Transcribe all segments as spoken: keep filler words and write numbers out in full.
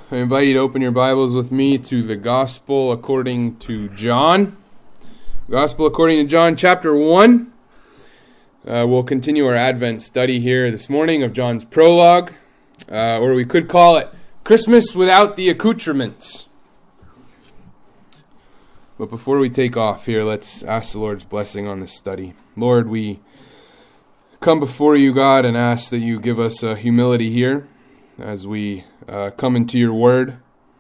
I invite you to open your Bibles with me to the Gospel according to John. Gospel according to John, chapter one. Uh, we'll continue our Advent study here this morning of John's prologue, uh, or we could call it Christmas Without the Accoutrements. But before we take off here, let's ask the Lord's blessing on this study. Lord, we come before you, God, and ask that you give us uh, humility here as we uh, come into your word.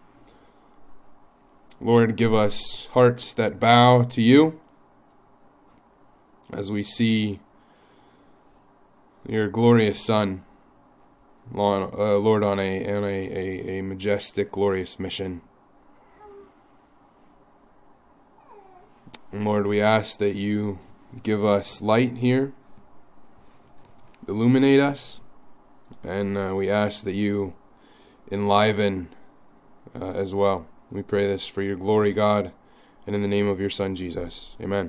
Lord, give us hearts that bow to you as we see your glorious Son, Lord, uh, Lord on, a, on a, a, a majestic, glorious mission. And Lord, we ask that you give us light here, illuminate us, and uh, we ask that you enliven uh, as well. We pray this for your glory, God, and in the name of your Son, Jesus. Amen.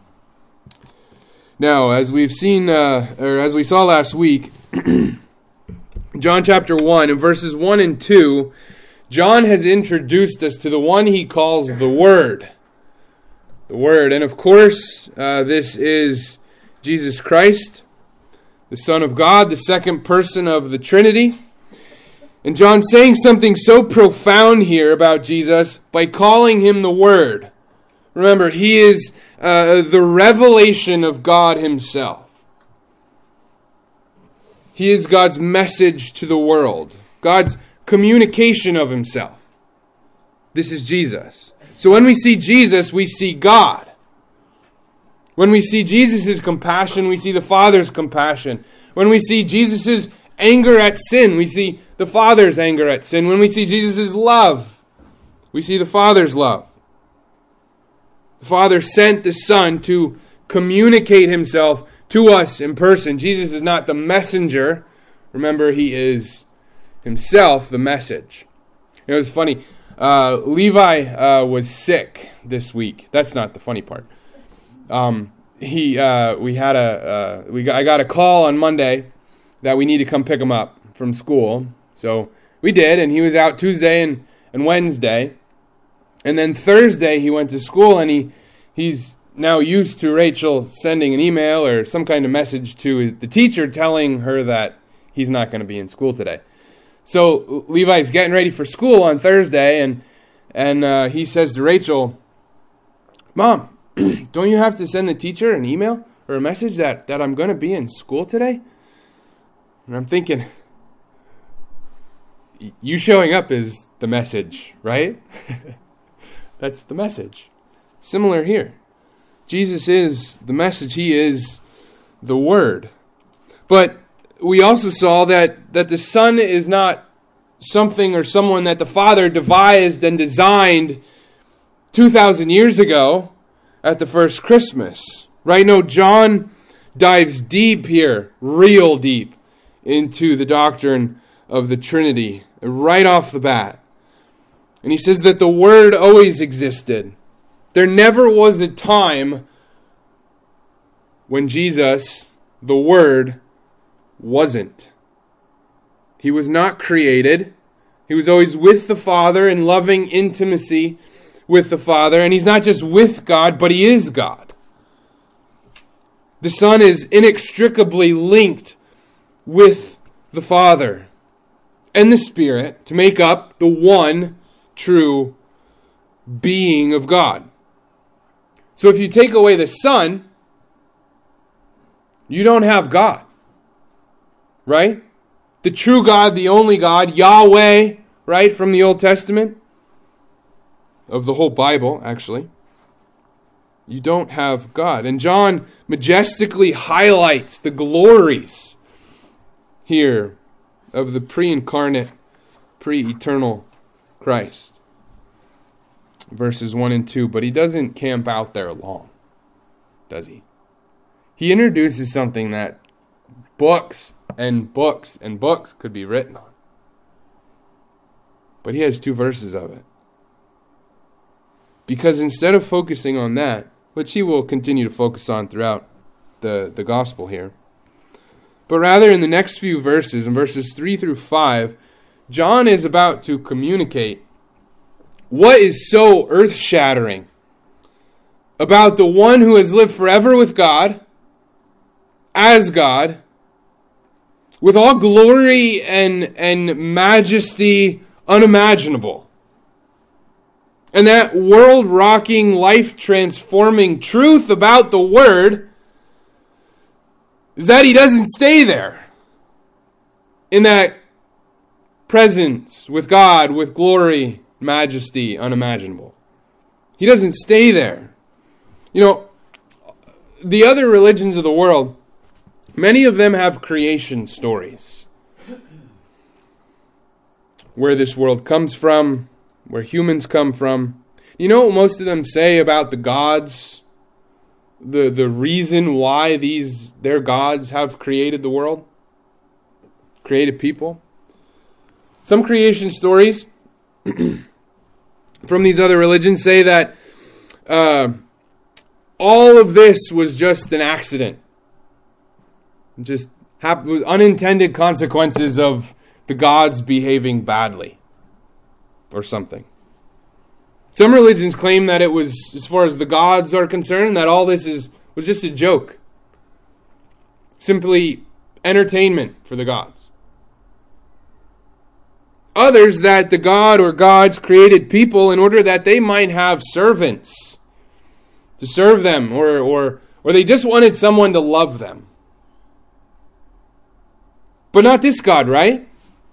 Now, as we've seen, uh, or as we saw last week, John chapter one, in verses one and two, John has introduced us to the one he calls the Word. The Word. And of course, uh, this is Jesus Christ, the Son of God, the second person of the Trinity. And John's saying something so profound here about Jesus by calling him the Word. Remember, he is uh, the revelation of God himself. He is God's message to the world, God's communication of himself. This is Jesus. So when we see Jesus, we see God. When we see Jesus' compassion, we see the Father's compassion. When we see Jesus' anger at sin, we see the Father's anger at sin. When we see Jesus' love, we see the Father's love. The Father sent the Son to communicate himself to us in person. Jesus is not the messenger. Remember, he is himself the message. It was funny. Uh, Levi uh, was sick this week. That's not the funny part. Um, he, uh, we had a, uh, we got, I got a call on Monday that we need to come pick him up from school. So we did, and he was out Tuesday and, and Wednesday. And then Thursday he went to school, and he, he's now used to Rachel sending an email or some kind of message to the teacher telling her that he's not going to be in school today. So Levi's getting ready for school on Thursday, and, and uh, he says to Rachel, "Mom, don't you have to send the teacher an email or a message that, that I'm going to be in school today?" And I'm thinking, you showing up is the message, right? That's the message. Similar here. Jesus is the message. He is the Word. But we also saw that, that the Son is not something or someone that the Father devised and designed two thousand years ago at the first Christmas. Right? No, John dives deep here, real deep, into the doctrine of the Trinity, right off the bat. And he says that the Word always existed. There never was a time when Jesus, the Word, wasn't. He was not created. He was always with the Father in loving intimacy with the Father. And he's not just with God, but he is God. The Son is inextricably linked with the Father and the Spirit to make up the one true being of God. So if you take away the Son, you don't have God. Right? The true God, the only God, Yahweh, right, from the Old Testament, of the whole Bible, actually. You don't have God. And John majestically highlights the glories here of the pre-incarnate, pre-eternal Christ. Verses one and two. But he doesn't camp out there long, does he? He introduces something that books and books and books could be written on. But he has two verses of it. Because instead of focusing on that, which he will continue to focus on throughout the, the gospel here, but rather in the next few verses, in verses three through five, John is about to communicate what is so earth-shattering about the one who has lived forever with God, as God, with all glory and, and majesty unimaginable. And that world-rocking, life-transforming truth about the Word is that He doesn't stay there in that presence with God, with glory, majesty unimaginable. He doesn't stay there. You know, the other religions of the world, many of them have creation stories. Where this world comes from, where humans come from. You know what most of them say about the gods? The the reason why these their gods have created the world? Created people? Some creation stories from these other religions say that uh, all of this was just an accident. Just hap- unintended consequences of the gods behaving badly or something. Some religions claim that it was, as far as the gods are concerned, that all this is was just a joke. Simply entertainment for the gods. Others that the god or gods created people in order that they might have servants to serve them, or or or they just wanted someone to love them. But not this God, right?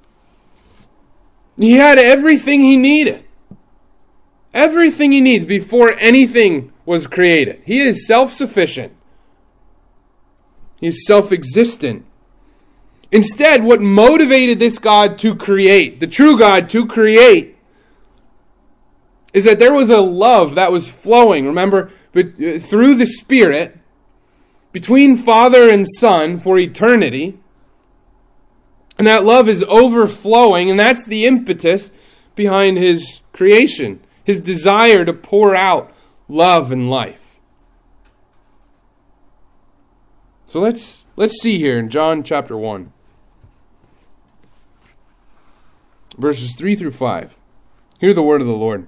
He had everything he needed. Everything he needs before anything was created. He is self-sufficient. He is self-existent. Instead, what motivated this God to create, the true God to create, is that there was a love that was flowing, remember, but through the Spirit, between Father and Son for eternity. And that love is overflowing, and that's the impetus behind His creation. His desire to pour out love and life. So let's let's see here in John chapter one. Verses three through five. Hear the word of the Lord.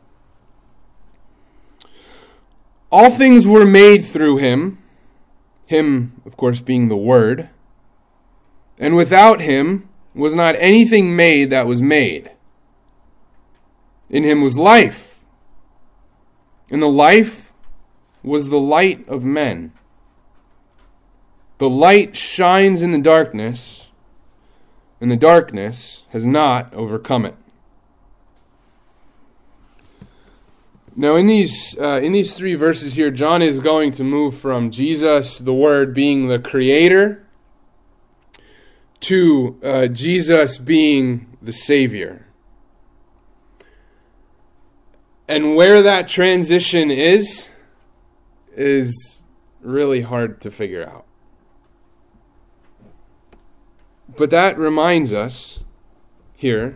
All things were made through Him. Him, of course, being the Word. And without Him was not anything made that was made. In Him was life, and the life was the light of men. The light shines in the darkness, and the darkness has not overcome it. Now, in these uh, in these three verses here, John is going to move from Jesus, the Word, being the Creator, to uh, Jesus being the Savior. And where that transition is, is really hard to figure out. But that reminds us here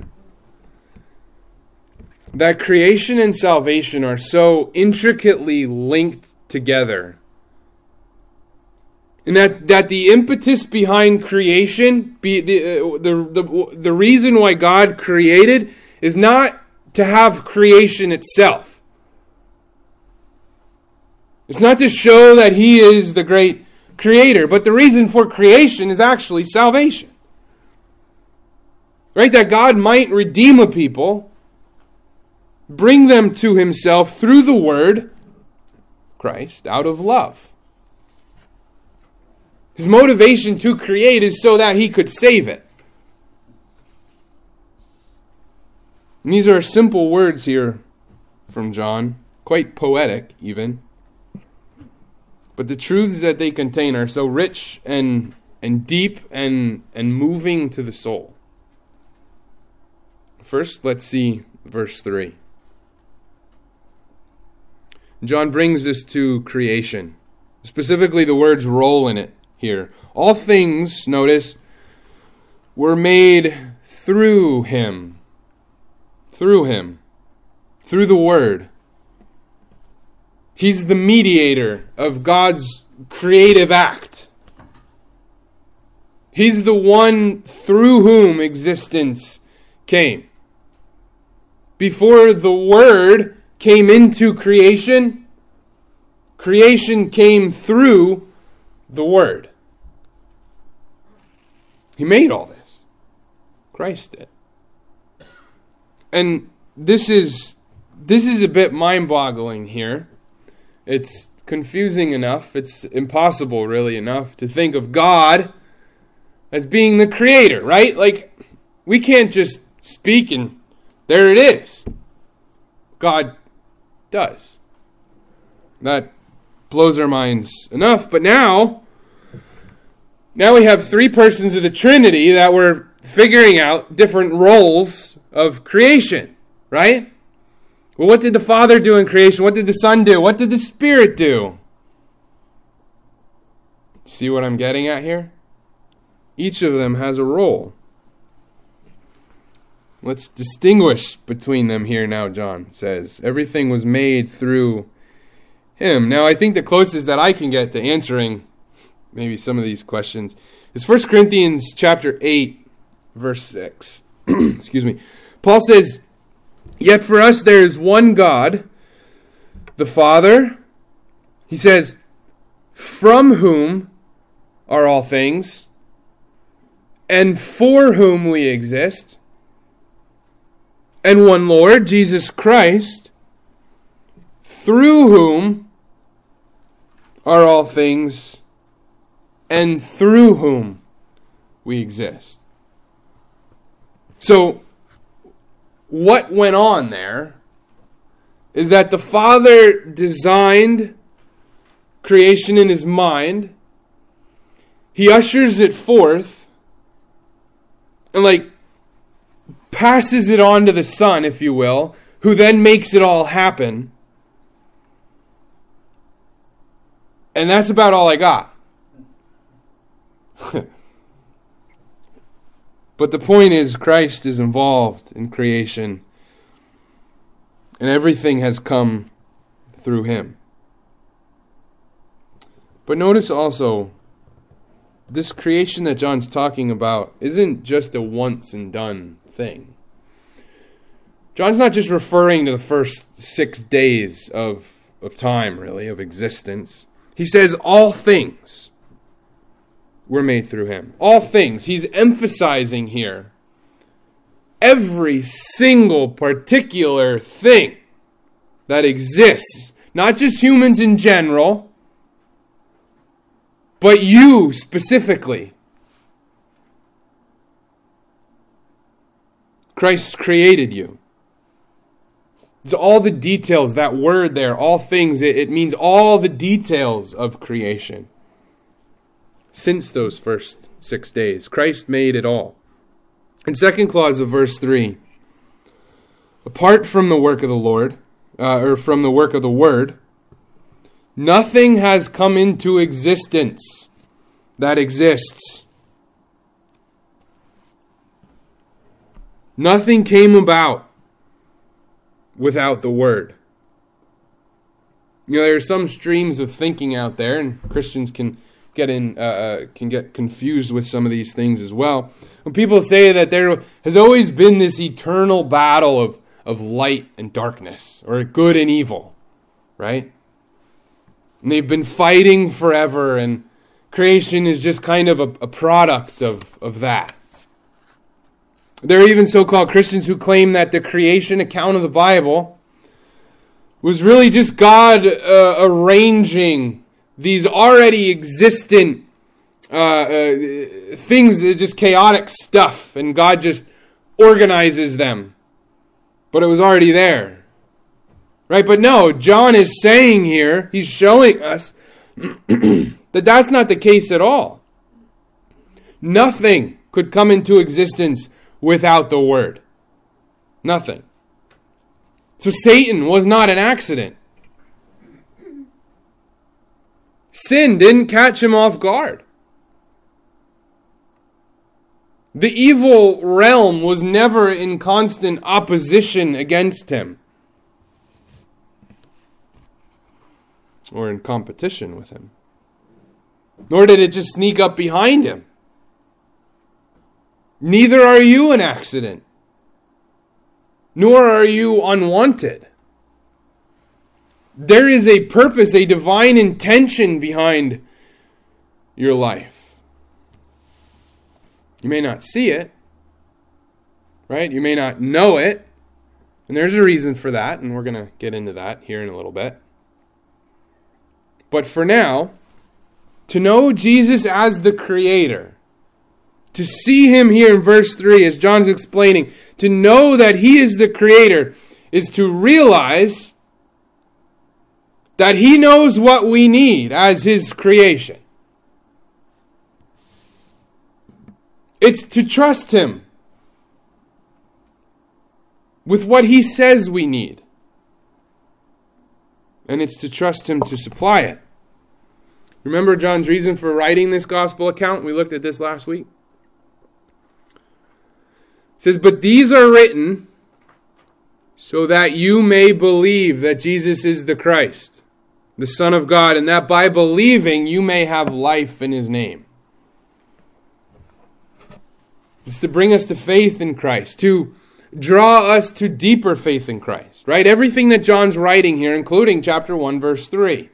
that creation and salvation are so intricately linked together. And that, that the impetus behind creation, be, the, uh, the, the, the reason why God created is not to have creation itself. It's not to show that He is the great creator, but the reason for creation is actually salvation. Right? That God might redeem a people, bring them to Himself through the Word, Christ, out of love. His motivation to create is so that He could save it. And these are simple words here from John, quite poetic even. But the truths that they contain are so rich and and deep and, and moving to the soul. First, let's see verse three. John brings this to creation. Specifically, the words roll in it here. All things, notice, were made through Him. Through Him. Through the Word. He's the mediator of God's creative act. He's the one through whom existence came. Before the Word came into creation, creation came through the Word. He made all this. Christ did. And this is this is a bit mind-boggling here. It's confusing enough, it's impossible really enough to think of God as being the creator, right? Like, we can't just speak and there it is. God does. That blows our minds enough, but now, now we have three persons of the Trinity that were figuring out different roles of creation, right? Well, what did the Father do in creation? What did the Son do? What did the Spirit do? See what I'm getting at here? Each of them has a role. Let's distinguish between them here now, John says. Everything was made through Him. Now, I think the closest that I can get to answering maybe some of these questions is First Corinthians chapter eight, verse six. Excuse me. Paul says, "Yet for us there is one God, the Father," he says, "from whom are all things, and for whom we exist, and one Lord, Jesus Christ, through whom are all things, and through whom we exist." So, what went on there is that the Father designed creation in His mind. He ushers it forth and like passes it on to the Son, if you will, who then makes it all happen. And that's about all I got. But the point is, Christ is involved in creation, and everything has come through Him. But notice also, this creation that John's talking about isn't just a once and done thing. John's not just referring to the first six days of, of time, really, of existence. He says all things were made through Him. All things. He's emphasizing here every single particular thing that exists. Not just humans in general, but you specifically. Christ created you. It's all the details, that word there, all things, it, it means all the details of creation. Since those first six days, Christ made it all. In second clause of verse three, apart from the work of the Lord, uh, or from the work of the Word, nothing has come into existence that exists. Nothing came about without the Word. You know, there are some streams of thinking out there, and Christians can get in, uh, can get confused with some of these things as well. When people say that there has always been this eternal battle of, of light and darkness, or good and evil, right? And they've been fighting forever, and creation is just kind of a, a product of, of that. There are even so-called Christians who claim that the creation account of the Bible was really just God uh, arranging these already existent uh, uh, things that are just chaotic stuff, and God just organizes them. But it was already there. Right? But no, John is saying here, he's showing us that that's not the case at all. Nothing could come into existence without the Word. Nothing. So Satan was not an accident. Sin didn't catch him off guard. The evil realm was never in constant opposition against him, or in competition with him. Nor did it just sneak up behind him. Neither are you an accident. nor are you unwanted. There is a purpose, a divine intention behind your life. You may not see it, right? You may not know it, and there's a reason for that, and we're going to get into that here in a little bit. But for now, to know Jesus as the Creator, to see Him here in verse three, as John's explaining, to know that He is the Creator is to realize that He knows what we need as His creation. It's to trust Him with what He says we need. And it's to trust Him to supply it. Remember John's reason for writing this gospel account? We looked at this last week. It says, "But these are written so that you may believe that Jesus is the Christ, the Son of God, and that by believing you may have life in His name." It's to bring us to faith in Christ, to draw us to deeper faith in Christ, right? Everything that John's writing here, including chapter one, verse three.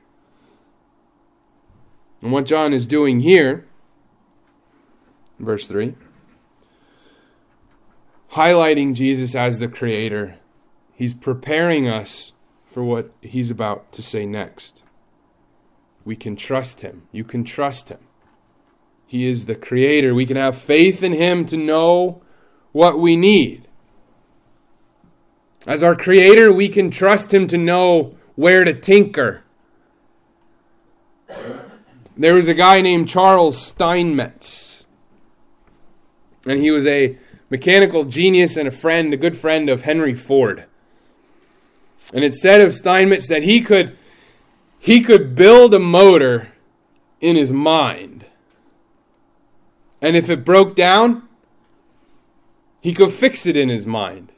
And what John is doing here, verse three, highlighting Jesus as the Creator, he's preparing us for what he's about to say next. We can trust Him. You can trust Him. He is the Creator. We can have faith in Him to know what we need. As our Creator, we can trust Him to know where to tinker. There was a guy named Charles Steinmetz, and he was a mechanical genius and a friend, a good friend of Henry Ford. And it said of Steinmetz that he could, he could build a motor in his mind. And if it broke down, he could fix it in his mind.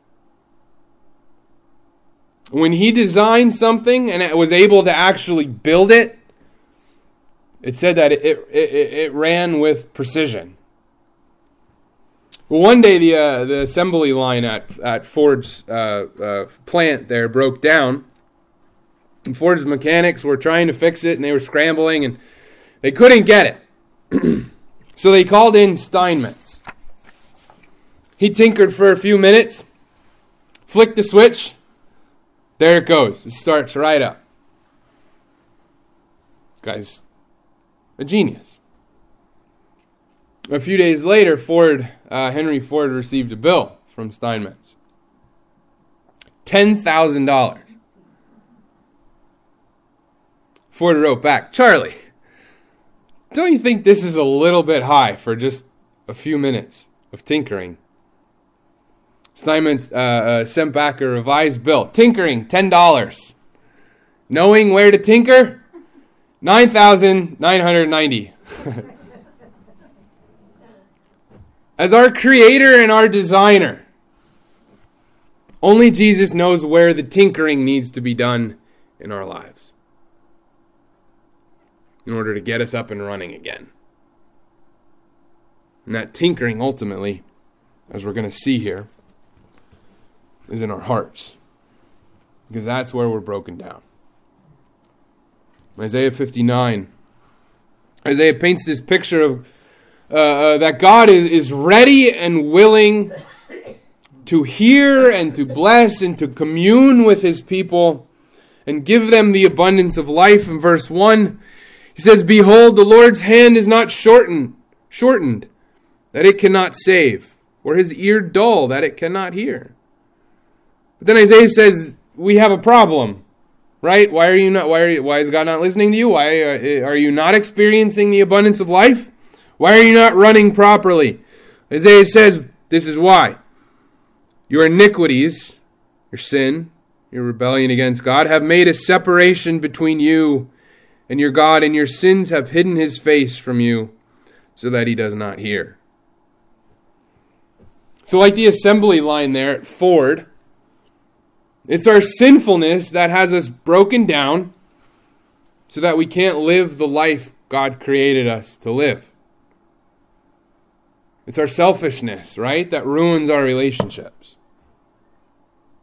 When he designed something and was able to actually build it, it said that it, it, it, it ran with precision. Well, one day the uh, the assembly line at at Ford's uh, uh, plant there broke down, and Ford's mechanics were trying to fix it, and they were scrambling, and they couldn't get it. So they called in Steinmetz. He tinkered for a few minutes, flicked the switch. There it goes. It starts right up. Guy's a genius. A few days later, Ford, uh, Henry Ford received a bill from Steinmetz. ten thousand dollars. Ford wrote back, "Charlie, don't you think this is a little bit high for just a few minutes of tinkering?" Steinmetz uh, uh, sent back a revised bill. "Tinkering, ten dollars. Knowing where to tinker, nine thousand nine hundred ninety dollars. As our Creator and our Designer, only Jesus knows where the tinkering needs to be done in our lives in order to get us up and running again. And that tinkering, ultimately, as we're going to see here, is in our hearts, because that's where we're broken down. Isaiah fifty-nine, Isaiah paints this picture of uh, uh, that God is, is ready and willing to hear and to bless and to commune with His people and give them the abundance of life. In verse one, He says, "Behold, the Lord's hand is not shortened, shortened, that it cannot save, or His ear dull, that it cannot hear." But then Isaiah says, we have a problem, right? Why are you not? Why are you, Why is God not listening to you? Why uh, are you not experiencing the abundance of life? Why are you not running properly? Isaiah says, this is why. Your iniquities, your sin, your rebellion against God, have made a separation between you and your God, and your sins have hidden His face from you, so that He does not hear. So like the assembly line there at Ford, it's our sinfulness that has us broken down so that we can't live the life God created us to live. It's our selfishness, right, that ruins our relationships.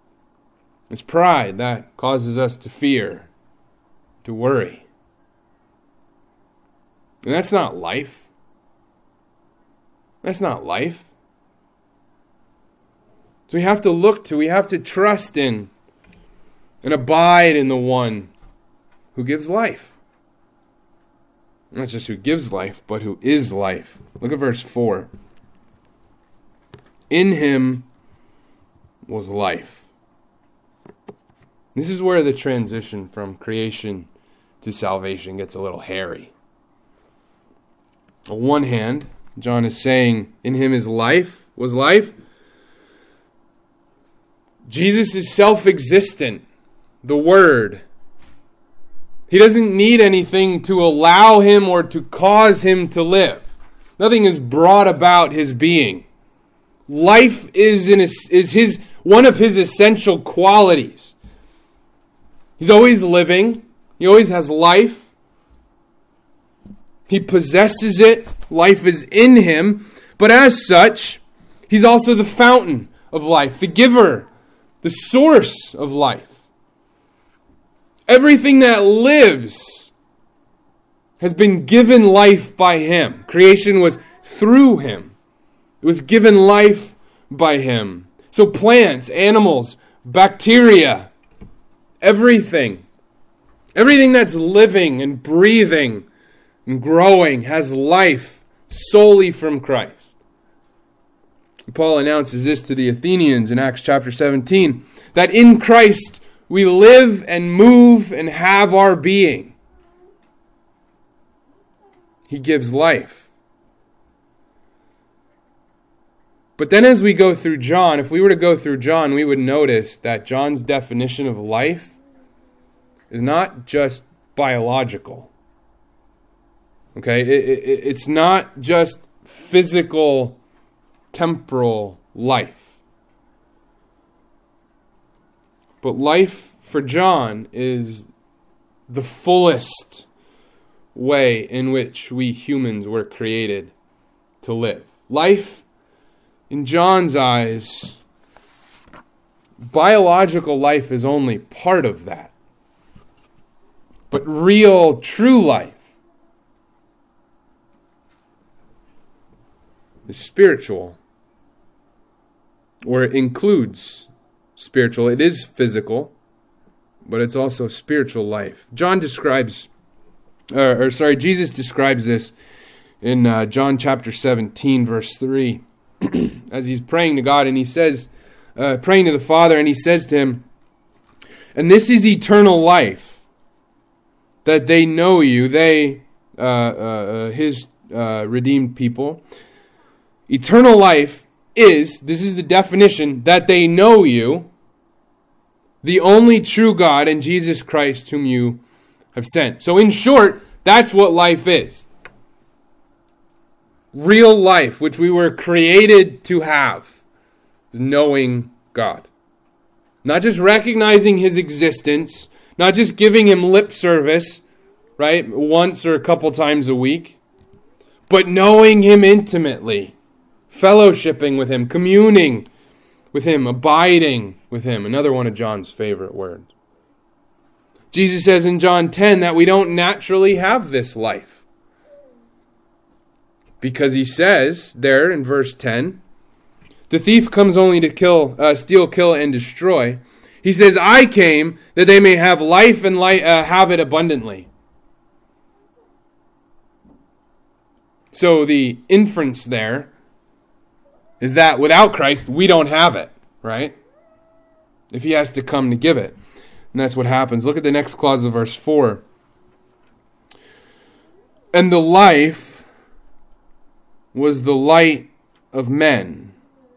It's pride that causes us to fear, to worry. And that's not life. That's not life. So we have to look to, we have to trust in and abide in the one who gives life. Not just who gives life, but who is life. Look at verse four. In him was life. This is where the transition from creation to salvation gets a little hairy. On one hand, John is saying, in him is life, was life. Jesus is self-existent, the Word. He doesn't need anything to allow him or to cause him to live. Nothing is brought about his being. Life is, in his, is his one of his essential qualities. He's always living. He always has life. He possesses it. Life is in him. But as such, he's also the fountain of life, the giver, the source of life. Everything that lives has been given life by him. Creation was through him. It was given life by him. So plants, animals, bacteria, everything, everything that's living and breathing and growing has life solely from Christ. Paul announces this to the Athenians in Acts chapter seventeen, that in Christ we live and move and have our being. He gives life. But then as we go through John, if we were to go through John, we would notice that John's definition of life is not just biological. Okay, it, it, it's not just physical, temporal life. But life for John is the fullest way in which we humans were created to live. Life, in John's eyes, biological life is only part of that. But real, true life is spiritual, or it includes spiritual. It is physical, but it's also spiritual life. John describes, or, or sorry, Jesus describes this in uh, John chapter seventeen, verse three, as he's praying to God, and he says, uh, praying to the Father, and he says to him, "And this is eternal life, that they know you," they, uh, uh, his uh, redeemed people. Eternal life is, this is the definition, that they know you, the only true God, and Jesus Christ whom you have sent. So in short, that's what life is. Real life, which we were created to have, is knowing God. Not just recognizing his existence, not just giving him lip service, right, once or a couple times a week, but knowing him intimately, fellowshipping with him, communing with him, abiding with him. Another one of John's favorite words. Jesus says in John ten that we don't naturally have this life. Because he says there in verse ten, the thief comes only to kill, uh, steal, kill, and destroy. He says, I came that they may have life and li- uh, have it abundantly. So the inference there is that without Christ, we don't have it, right? If he has to come to give it. And that's what happens. Look at the next clause of verse four. And the life was the light of men.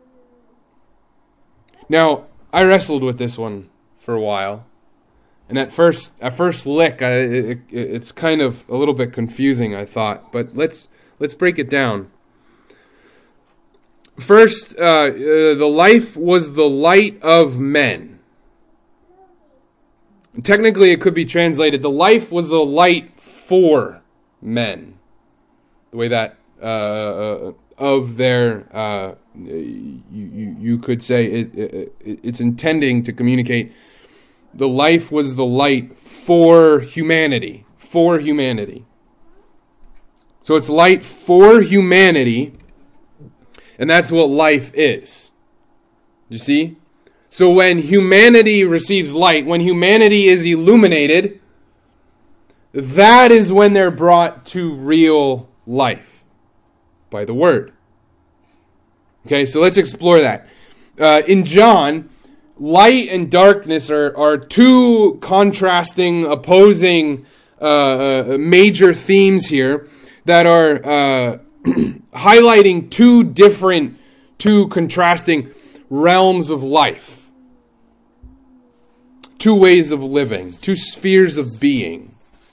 Now, I wrestled with this one for a while. And at first, at first lick, I, it, it, it's kind of a little bit confusing, I thought. But let's let's break it down. First, uh, uh, the life was the light of men. Technically, it could be translated, the life was the light for men. The way that uh, uh, of their, uh, you, you, you could say, it, it, it's intending to communicate the life was the light for humanity. For humanity. So it's light for humanity, and that's what life is. You see? So when humanity receives light, when humanity is illuminated, that is when they're brought to real life by the Word. Okay, so let's explore that. Uh, in John, light and darkness are, are two contrasting, opposing uh, uh, major themes here that are uh, highlighting two different, two contrasting realms of life. Two ways of living, two spheres of being.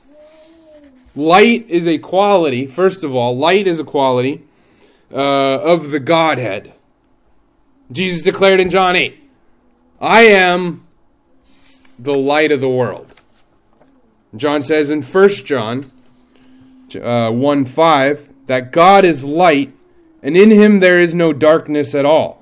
Light is a quality, first of all, light is a quality uh, of the Godhead. Jesus declared in John eight, I am the light of the world. John says in First John uh, one five that God is light, and in him there is no darkness at all.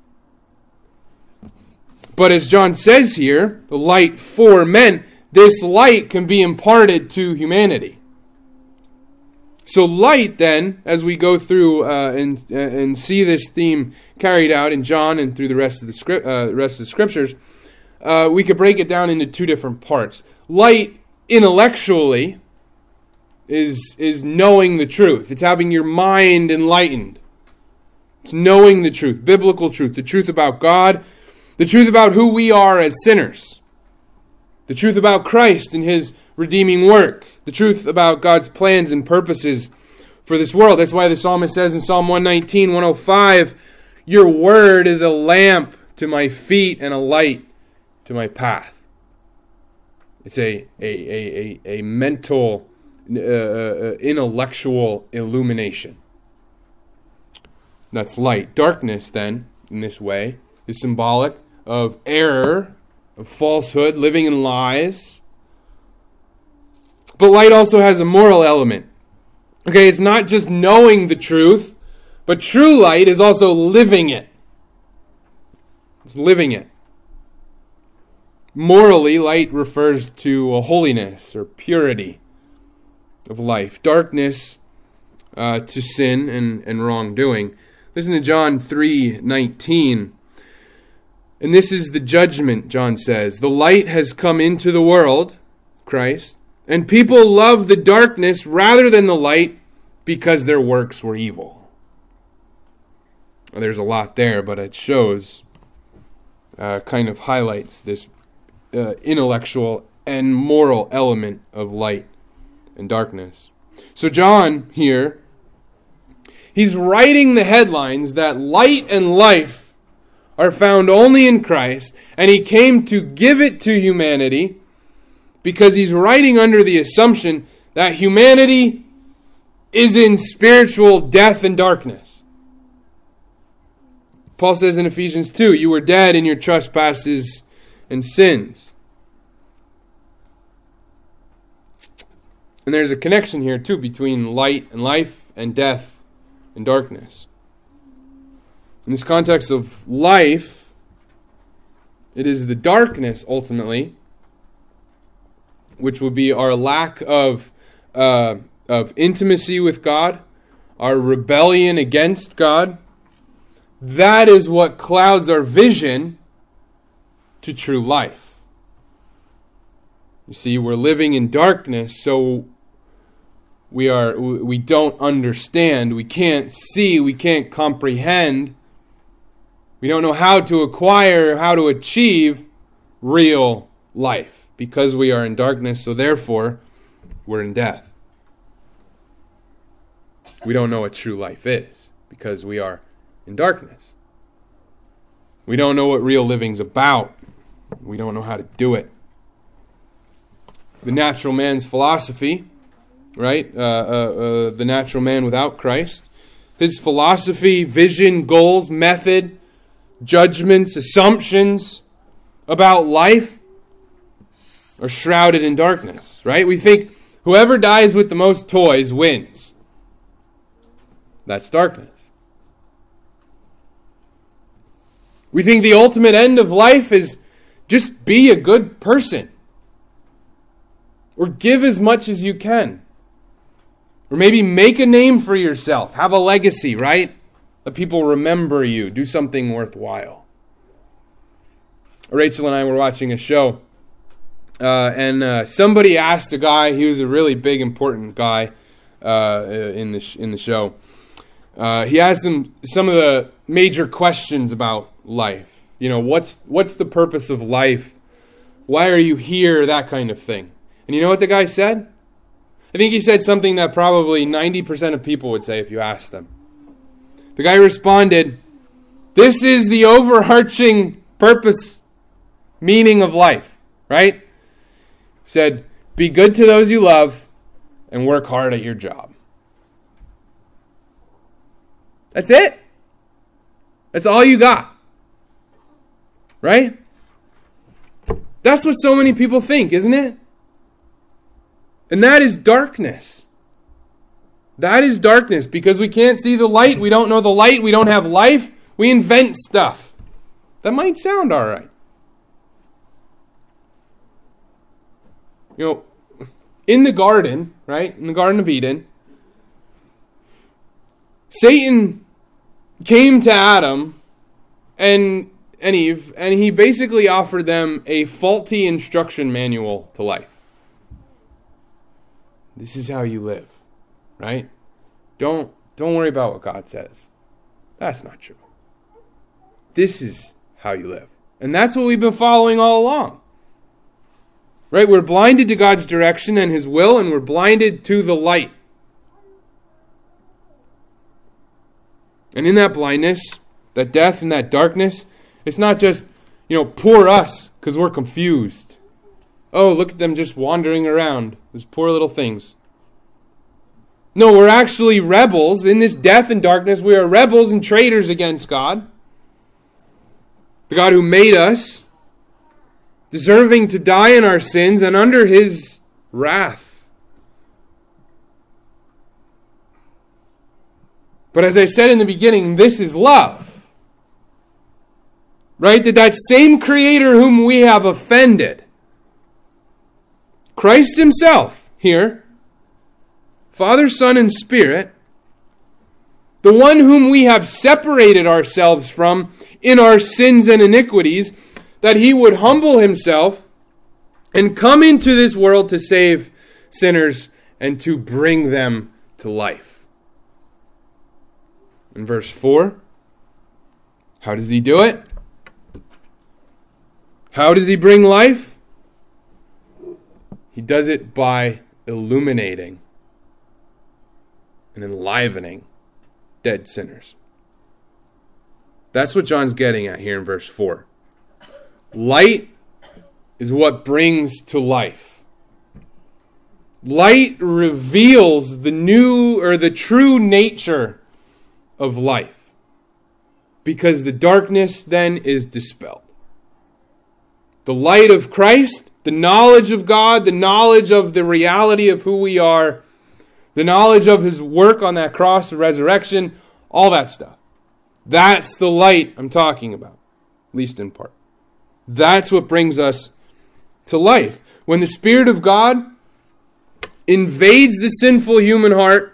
But as John says here, the light for men, this light can be imparted to humanity. So light then, as we go through uh, and uh, and see this theme carried out in John and through the rest of the script, uh, rest of the scriptures, uh, we could break it down into two different parts. Light intellectually is is knowing the truth. It's having your mind enlightened. It's knowing the truth, biblical truth, the truth about God, the truth about who we are as sinners, the truth about Christ and His redeeming work, the truth about God's plans and purposes for this world. That's why the psalmist says in Psalm one nineteen, one oh five, your word is a lamp to my feet and a light to my path. It's a a a a, a mental, uh, uh, intellectual illumination. That's light. Darkness, then, in this way, is symbolic of error, of falsehood, living in lies. But light also has a moral element. Okay, it's not just knowing the truth, but true light is also living it. It's living it. Morally, light refers to a holiness or purity of life. Darkness uh, to sin and, and wrongdoing. Listen to John three nineteen. And this is the judgment, John says. The light has come into the world, Christ, and people love the darkness rather than the light because their works were evil. Well, there's a lot there, but it shows, uh, kind of highlights this uh, intellectual and moral element of light and darkness. So John here, he's writing the headlines that light and life are found only in Christ, and he came to give it to humanity because he's writing under the assumption that humanity is in spiritual death and darkness. Paul says in Ephesians two, you were dead in your trespasses and sins. And there's a connection here too between light and life and death and darkness. In this context of life, it is the darkness ultimately, which would be our lack of uh, of intimacy with God, our rebellion against God. That is what clouds our vision to true life. You see, we're living in darkness, so we are we don't understand, we can't see, we can't comprehend. We don't know how to acquire, how to achieve real life because we are in darkness, so therefore we're in death. We don't know what true life is because we are in darkness. We don't know what real living's about. We don't know how to do it. The natural man's philosophy, right? Uh, uh, uh, the natural man without Christ. His philosophy, vision, goals, method, judgments, assumptions about life are shrouded in darkness, right? We think whoever dies with the most toys wins. That's darkness. We think the ultimate end of life is Just be a good person. Or give as much as you can. Or maybe make a name for yourself. Have a legacy, right? Let people remember you. Do something worthwhile. Rachel and I were watching a show. Uh, and uh, somebody asked a guy, he was a really big, important guy uh, in the sh- in the show. Uh, he asked him some of the major questions about life. You know, what's what's the purpose of life? Why are you here? That kind of thing. And you know what the guy said? I think he said something that probably ninety percent of people would say if you asked them. The guy responded, "This is the overarching purpose, meaning of life," right? He said, "Be good to those you love and work hard at your job." That's it. That's all you got. Right? That's what so many people think, isn't it? And that is darkness. That is darkness because we can't see the light. We don't know the light. We don't have life. We invent stuff. That might sound all right. You know, in the garden, right? In the Garden of Eden, Satan came to Adam and, and Eve, and he basically offered them a faulty instruction manual to life. This is how you live, right? Don't, don't worry about what God says. That's not true. This is how you live. And that's what we've been following all along. Right? We're blinded to God's direction and His will, and we're blinded to the light. And in that blindness, that death and that darkness, it's not just, you know, poor us because we're confused. Oh, look at them just wandering around. Those poor little things. No, we're actually rebels. In this death and darkness, we are rebels and traitors against God. The God who made us, deserving to die in our sins and under His wrath. But as I said in the beginning, this is love. Right? That that same Creator whom we have offended, Christ Himself here, Father, Son, and Spirit, the one whom we have separated ourselves from in our sins and iniquities, that He would humble Himself and come into this world to save sinners and to bring them to life. In verse four, how does He do it? How does He bring life? He does it by illuminating and enlivening dead sinners. That's what John's getting at here in verse four. Light is what brings to life. Light reveals the new or the true nature of life, because the darkness then is dispelled. The light of Christ, the knowledge of God, the knowledge of the reality of who we are, the knowledge of His work on that cross, the resurrection, all that stuff. That's the light I'm talking about, at least in part. That's what brings us to life. When the Spirit of God invades the sinful human heart,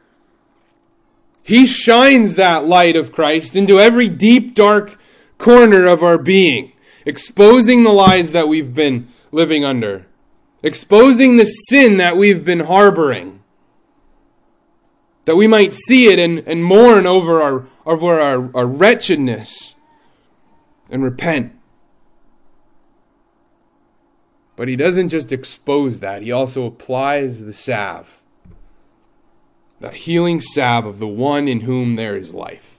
He shines that light of Christ into every deep, dark corner of our being, exposing the lies that we've been living under, exposing the sin that we've been harboring, that we might see it and, and mourn over our, over our, our wretchedness and repent. But He doesn't just expose that. He also applies the salve. The healing salve of the one in whom there is life.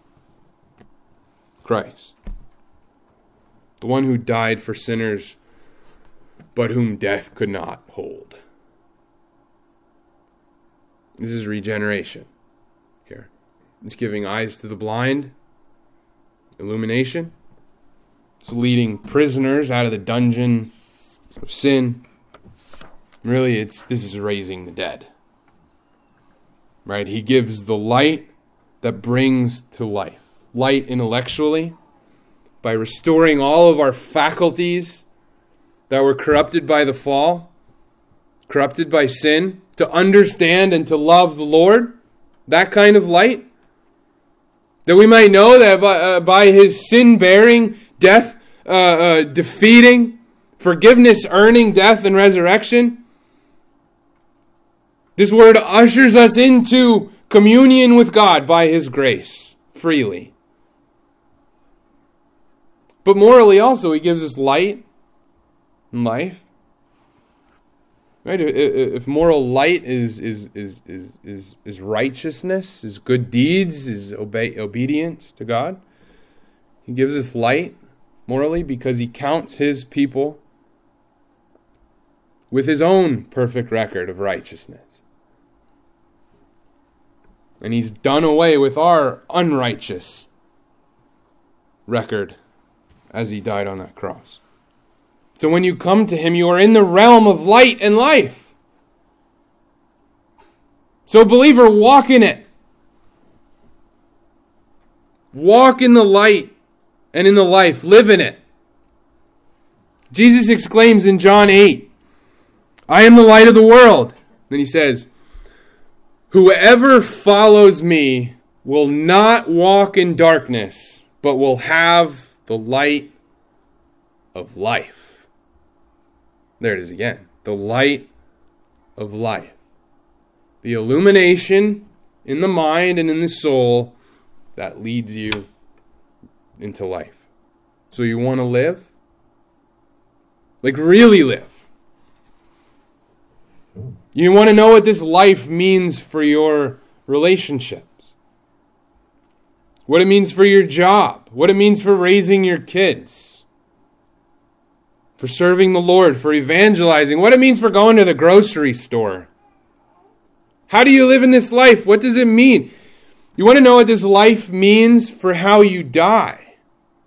Christ. The one who died for sinners, but whom death could not hold. This is regeneration here. It's giving eyes to the blind, illumination. It's leading prisoners out of the dungeon of sin. Really, it's this is raising the dead. Right? He gives the light that brings to life. Light intellectually, by restoring all of our faculties that were corrupted by the fall, corrupted by sin, to understand and to love the Lord, that kind of light. That we might know that by, uh, by His sin-bearing, death uh, uh, defeating, forgiveness earning death and resurrection, this Word ushers us into communion with God by His grace, freely. But morally also, He gives us light and life. Right? If moral light is is is is is, is righteousness, is good deeds, is obey, obedience to God, He gives us light morally because He counts His people with His own perfect record of righteousness. And He's done away with our unrighteous record as He died on that cross. So when you come to Him, you are in the realm of light and life. So believer, walk in it. Walk in the light and in the life. Live in it. Jesus exclaims in John eight, I am the light of the world. Then He says, whoever follows me will not walk in darkness, but will have the light of life. There it is again. The light of life. The illumination in the mind and in the soul that leads you into life. So you want to live? Like really live. You want to know what this life means for your relationships. What it means for your job. What it means for raising your kids. For serving the Lord, for evangelizing, what it means for going to the grocery store. How do you live in this life? What does it mean? You want to know what this life means for how you die.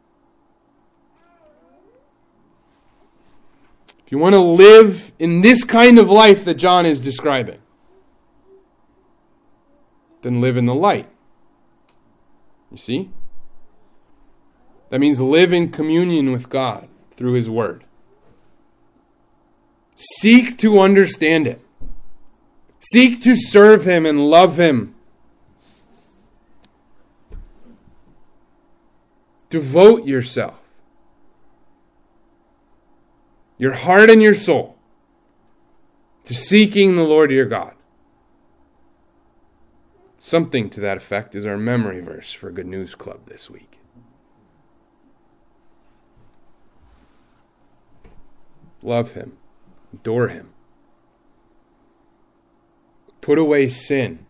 If you want to live in this kind of life that John is describing, then live in the light. You see? That means live in communion with God through His Word. Seek to understand it. Seek to serve Him and love Him. Devote yourself, your heart and your soul, to seeking the Lord your God. Something to that effect is our memory verse for Good News Club this week. Love Him. Adore Him. Put away sin.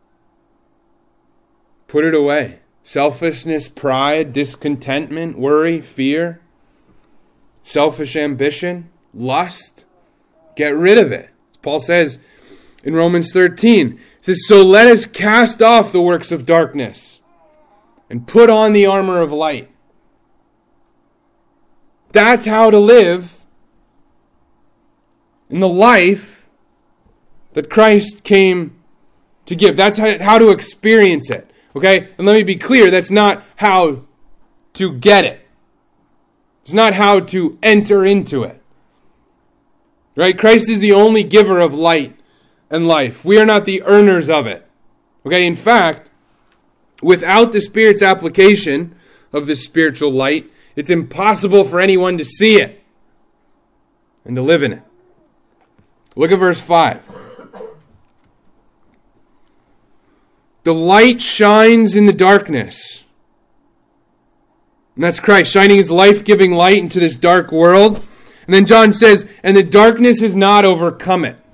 Put it away. Selfishness, pride, discontentment, worry, fear, selfish ambition, lust. Get rid of it. Paul says in Romans thirteen, it says, so let us cast off the works of darkness and put on the armor of light. That's how to live in the life that Christ came to give. That's how, how to experience it. Okay? And let me be clear, that's not how to get it. It's not how to enter into it. Right? Christ is the only giver of light and life. We are not the earners of it. Okay? In fact, without the Spirit's application of this spiritual light, it's impossible for anyone to see it and to live in it. Look at verse five. The light shines in the darkness. And that's Christ shining His life-giving light into this dark world. And then John says, and the darkness has not overcome it.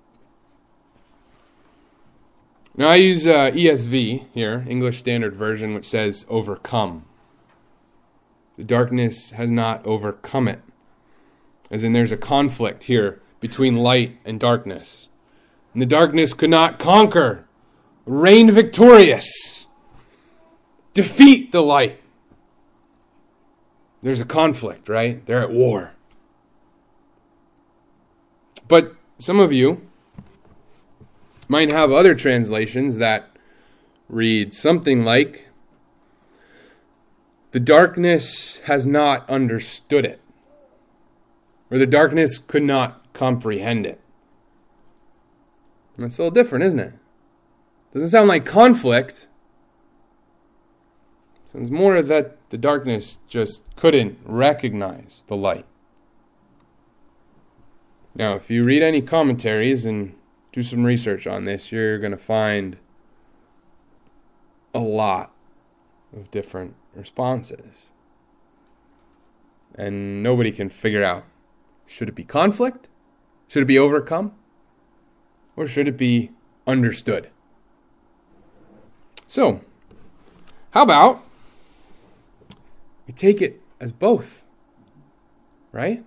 Now I use uh, E S V here, English Standard Version, which says overcome. The darkness has not overcome it. As in there's a conflict here between light and darkness. And the darkness could not conquer, reign victorious, defeat the light. There's a conflict, right? They're at war. But some of you might have other translations that read something like, the darkness has not understood it, or the darkness could not comprehend it. And that's a little different, isn't it? Doesn't sound like conflict. It sounds more that the darkness just couldn't recognize the light. Now, if you read any commentaries and do some research on this, you're going to find a lot of different responses. And nobody can figure out, should it be conflict? Should it be overcome? Or should it be understood? So, how about we take it as both, right?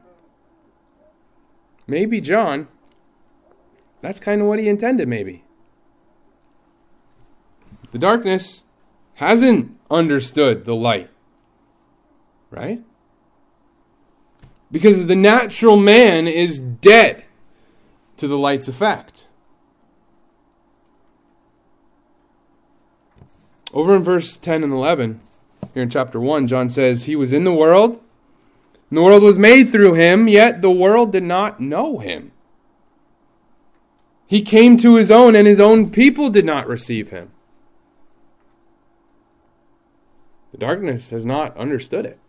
Maybe John, that's kind of what he intended, maybe. The darkness hasn't understood the light, right? Because the natural man is dead to the light's effect. Over in verse ten and eleven, here in chapter one, John says, He was in the world, and the world was made through him, yet the world did not know him. He came to his own, and his own people did not receive him. The darkness has not understood it.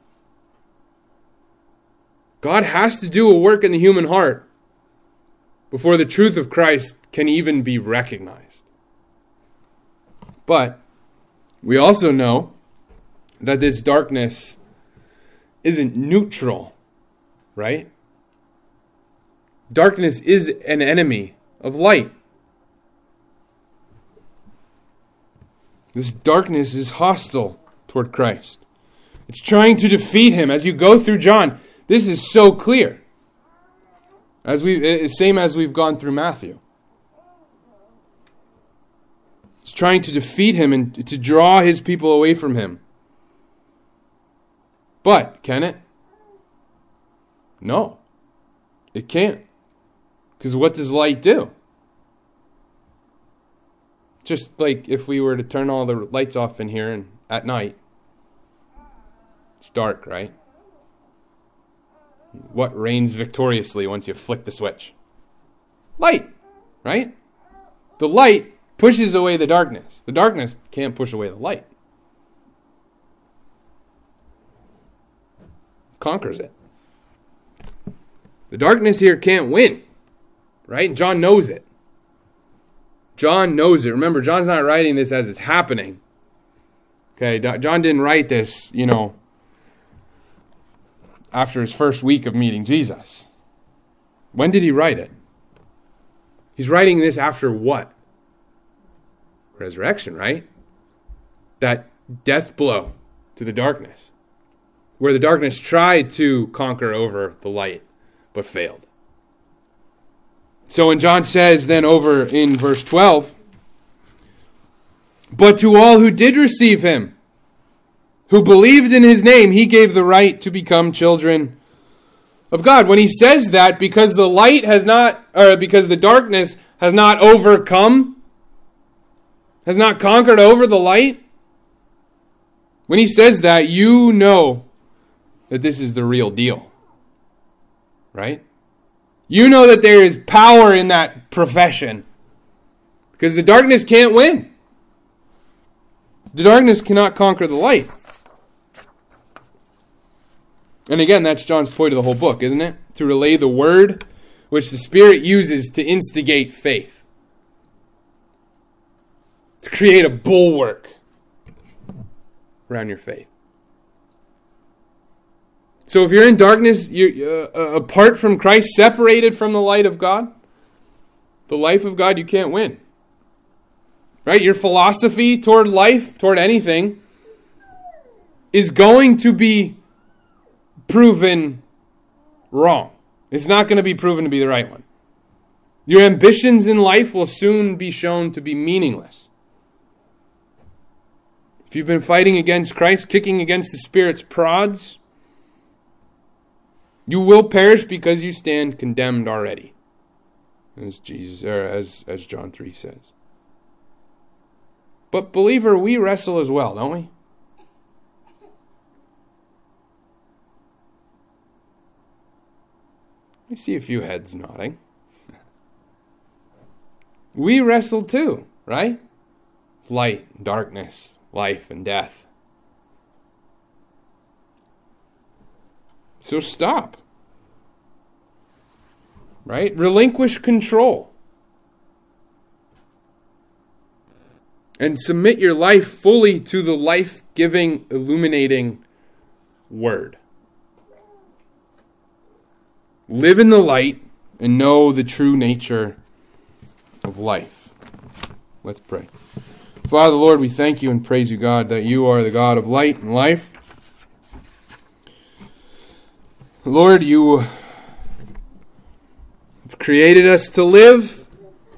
God has to do a work in the human heart before the truth of Christ can even be recognized. But we also know that this darkness isn't neutral, right? Darkness is an enemy of light. This darkness is hostile toward Christ. It's trying to defeat him. As you go through John, this is so clear. As we, same as we've gone through Matthew. It's trying to defeat him and to draw his people away from him. But, can it? No. It can't. Because what does light do? Just like if we were to turn all the lights off in here and at night, it's dark, right? What reigns victoriously once you flick the switch? Light, right? The light pushes away the darkness. The darkness can't push away the light. Conquers it. The darkness here can't win, right? John knows it. John knows it. Remember, John's not writing this as it's happening. Okay, John didn't write this, you know, after his first week of meeting Jesus. When did he write it? He's writing this after what? Resurrection, right? That death blow to the darkness, where the darkness tried to conquer over the light, but failed. So when John says then over in verse twelve, but to all who did receive him, who believed in his name, he gave the right to become children of God. When he says that, because the light has not, or because the darkness has not overcome, has not conquered over the light, when he says that, you know that this is the real deal. Right? You know that there is power in that profession. Because the darkness can't win. The darkness cannot conquer the light. And again, that's John's point of the whole book, isn't it? To relay the word which the Spirit uses to instigate faith. To create a bulwark around your faith. So if you're in darkness, you're uh, apart from Christ, separated from the light of God, the life of God, you can't win. Right? Your philosophy toward life, toward anything, is going to be proven wrong. It's not going to be proven to be the right one. Your ambitions in life will soon be shown to be meaningless. If you've been fighting against Christ, kicking against the Spirit's prods, you will perish because you stand condemned already, as Jesus, or as as John three says. But believer, we wrestle as well, don't we? I see a few heads nodding. We wrestle too, right? Light, darkness, life, and death. So stop. Right? Relinquish control. And submit your life fully to the life-giving, illuminating Word. Live in the light and know the true nature of life. Let's pray. Father, Lord, we thank you and praise you, God, that you are the God of light and life. Lord, you have created us to live.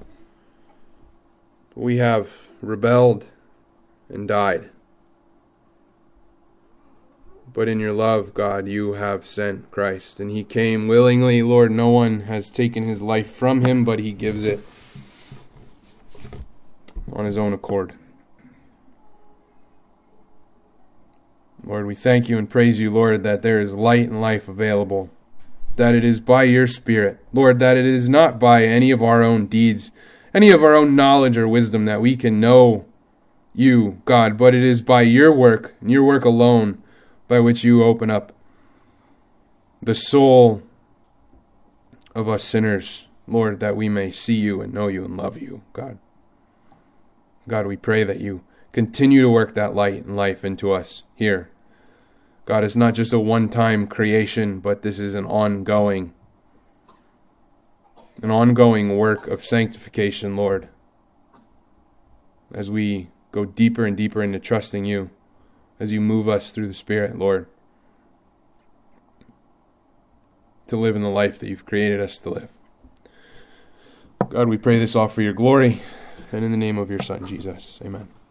We have rebelled and died. But in your love, God, you have sent Christ, and he came willingly. Lord, no one has taken his life from him, but he gives it on his own accord. Lord, we thank you and praise you, Lord, that there is light and life available, that it is by your Spirit, Lord, that it is not by any of our own deeds, any of our own knowledge or wisdom that we can know you, God, but it is by your work, and your work alone, by which you open up the soul of us sinners, Lord, that we may see you and know you and love you, God. God, we pray that you continue to work that light and life into us here. God, it's not just a one-time creation, but this is an ongoing, an ongoing work of sanctification, Lord, as we go deeper and deeper into trusting you, as you move us through the Spirit, Lord, to live in the life that you've created us to live. God, we pray this all for your glory, and in the name of your Son, Jesus. Amen.